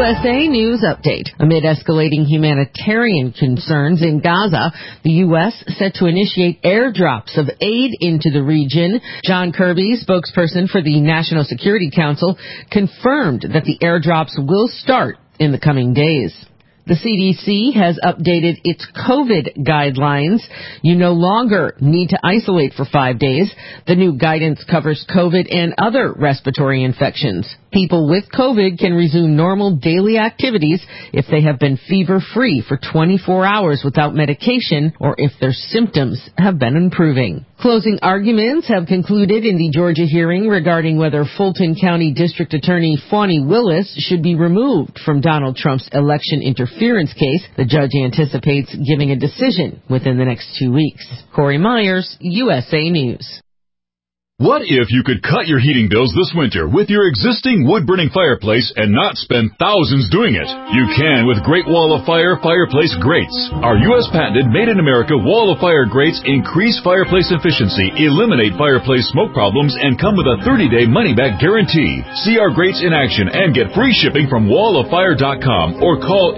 USA News Update. Amid escalating humanitarian concerns in Gaza, the U.S. set to initiate airdrops of aid into the region. John Kirby, spokesperson for the National Security Council, confirmed that the airdrops will start in the coming days. The CDC has updated its COVID guidelines. You no longer need to isolate for 5 days. The new guidance covers COVID and other respiratory infections. People with COVID can resume normal daily activities if they have been fever-free for 24 hours without medication or if their symptoms have been improving. Closing arguments have concluded in the Georgia hearing regarding whether Fulton County District Attorney Fani Willis should be removed from Donald Trump's election interference case. The judge anticipates giving a decision within the next 2 weeks. Corey Myers, USA News. What if you could cut your heating bills this winter with your existing wood-burning fireplace and not spend thousands doing it? You can with Great Wall of Fire fireplace grates. Our U.S. patented made-in-America Wall of Fire grates increase fireplace efficiency, eliminate fireplace smoke problems, and come with a 30-day money-back guarantee. See our grates in action and get free shipping from walloffire.com or call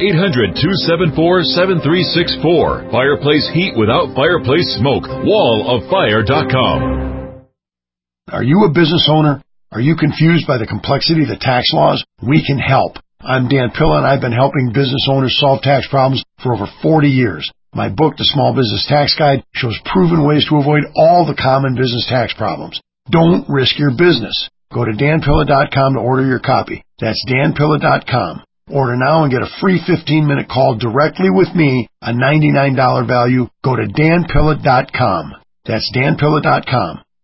800-274-7364. Fireplace heat without fireplace smoke. walloffire.com. Are you a business owner? Are you confused by the complexity of the tax laws? We can help. I'm Dan Pilla, and I've been helping business owners solve tax problems for over 40 years. My book, The Small Business Tax Guide, shows proven ways to avoid all the common business tax problems. Don't risk your business. Go to danpilla.com to order your copy. That's danpilla.com. Order now and get a free 15-minute call directly with me, a $99 value. Go to danpilla.com. That's danpilla.com.